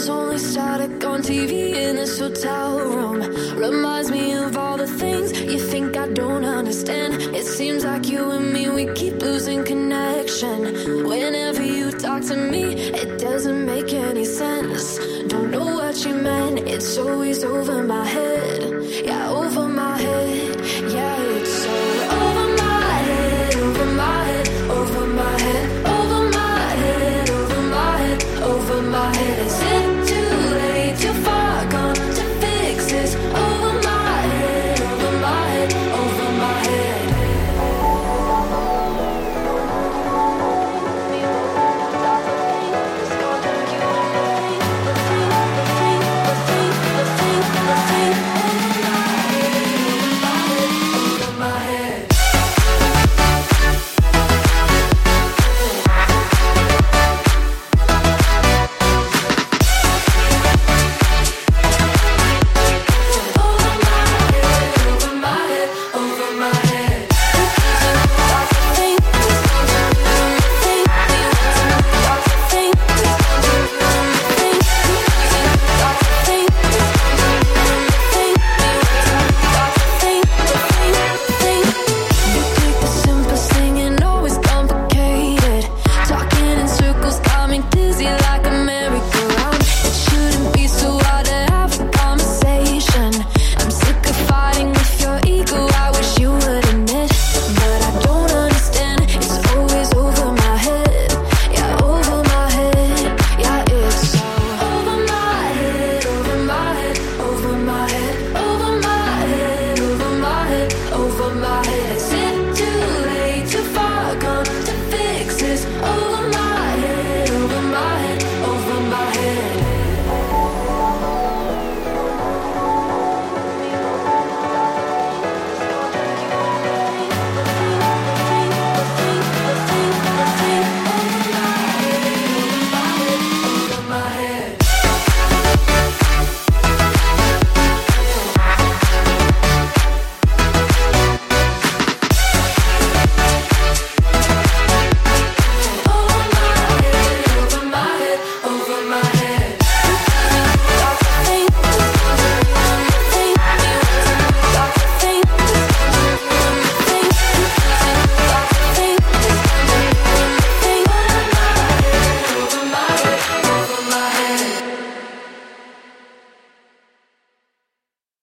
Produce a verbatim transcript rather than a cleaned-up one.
There's only static on T V in this hotel room. Reminds me of all the things you think I don't understand. It seems like you and me, we keep losing connection. Whenever you talk to me, it doesn't make any sense. Don't know what you meant, it's always over my head. Yeah, over my